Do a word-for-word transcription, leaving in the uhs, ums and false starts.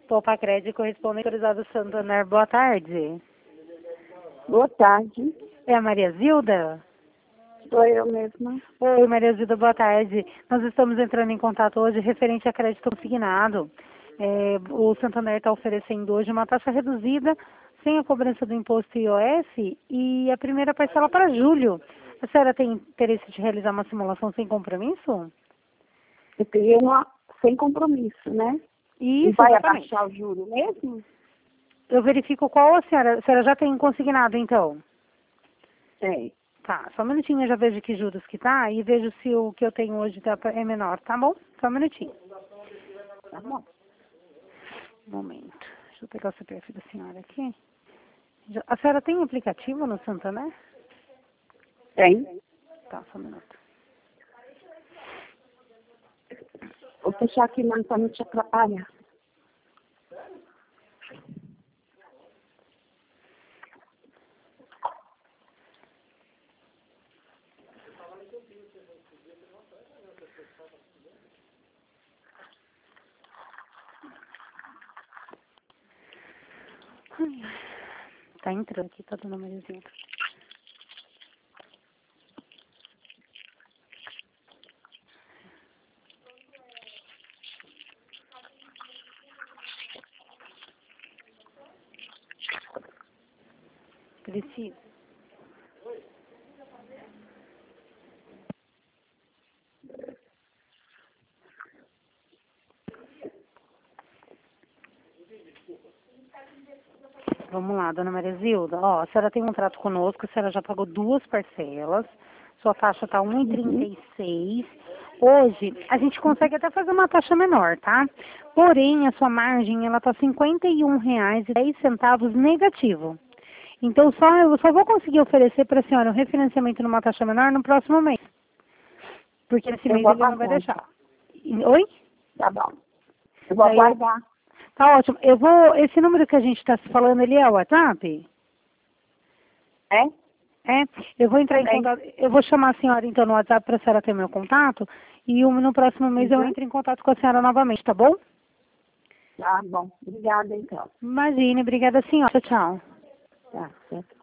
Poupa Crédito corresponde autorizado Santander. Boa tarde. Boa tarde. É a Maria Zilda? Sou eu mesma. Oi, Maria Zilda, boa tarde. Nós estamos entrando em contato hoje referente a crédito consignado. É, o Santander está oferecendo hoje uma taxa reduzida, sem a cobrança do imposto I O S, e a primeira parcela para julho. A senhora tem interesse de realizar uma simulação sem compromisso? Eu queria uma sem compromisso, né? Isso, e vai exatamente. abaixar o juro mesmo? Eu verifico qual a senhora. A senhora já tem consignado, então? Tem. Tá, só um minutinho, eu já vejo que juros que tá e vejo se o que eu tenho hoje tá, é menor, tá bom? Só um minutinho. Tá bom. Um momento. Deixa eu pegar o C P F da senhora aqui. Já- A senhora tem um aplicativo no Santander? Tem. Tá, só um minuto. Vou fechar aqui, mas para não te atrapalhar. Ai, ai. Tá entrando aqui, tá, dona Mariazinha? Preciso. Vamos lá, dona Maria Zilda. Ó, a senhora tem um contrato conosco, a senhora já pagou duas parcelas, sua taxa tá um e trinta e seis. Hoje, a gente consegue até fazer uma taxa menor, tá? Porém, a sua margem, ela tá cinquenta e um reais e dez centavos negativo. Então, só, eu só vou conseguir oferecer para a senhora um refinanciamento numa taxa menor no próximo mês. Porque esse Eu mês vou ele não vai aguardar. deixar. E- Oi? Tá bom. Eu vou Daí eu- aguardar. Tá ótimo. Eu vou. Esse número que a gente está se falando, ele é o WhatsApp? É? É? Eu vou entrar em Também. contato. Eu vou chamar a senhora então no WhatsApp para a senhora ter meu contato. E um- no próximo mês eu Uhum. entro em contato com a senhora novamente, tá bom? Tá bom. Obrigada, então. Imagine, obrigada senhora. Tchau. Tá, certo.